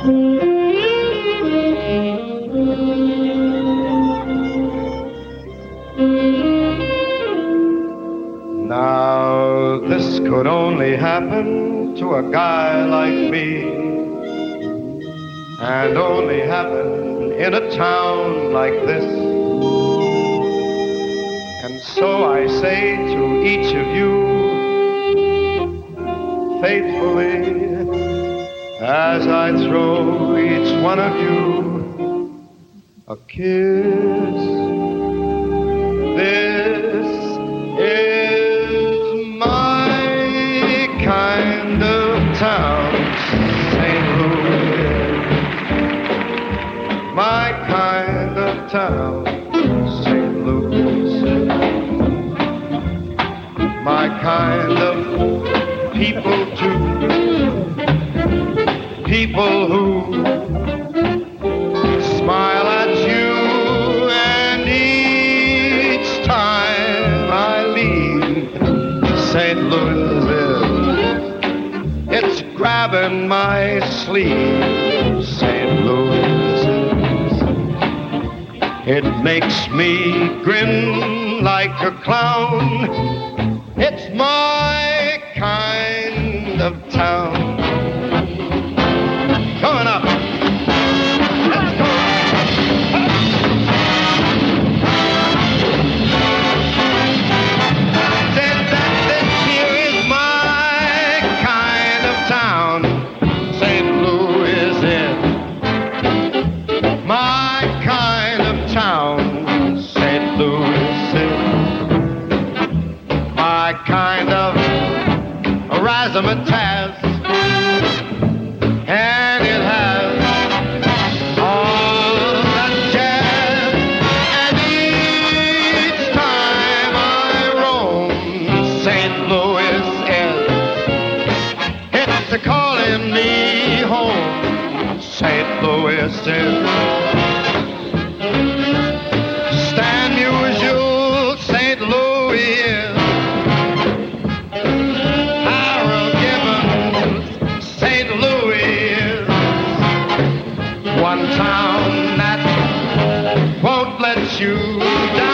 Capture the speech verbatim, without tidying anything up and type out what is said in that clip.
Now, this could only happen to a guy like me, and only happen in a town like this. And so I say to each of you, faithfully, as I throw each one of you a kiss, this is my kind of town, Saint Louis. My kind of town, Saint Louis. My kind of people too. People who smile at you, and each time I leave Saint Louis, it's grabbing my sleeve. Saint Louis, it makes me grin like a clown. It's my kind of town. Coming up. Let's go. Said that this here is my kind of town. Saint Louis is my kind of town. Saint Louis is my kind of razzmatazz. And it has all that jazz. And each time I roam Saint Louis is, it's a calling me home. Saint Louis is stand usual. Saint Louis is Harold Gibbons. Saint Louis is one town that won't let you down.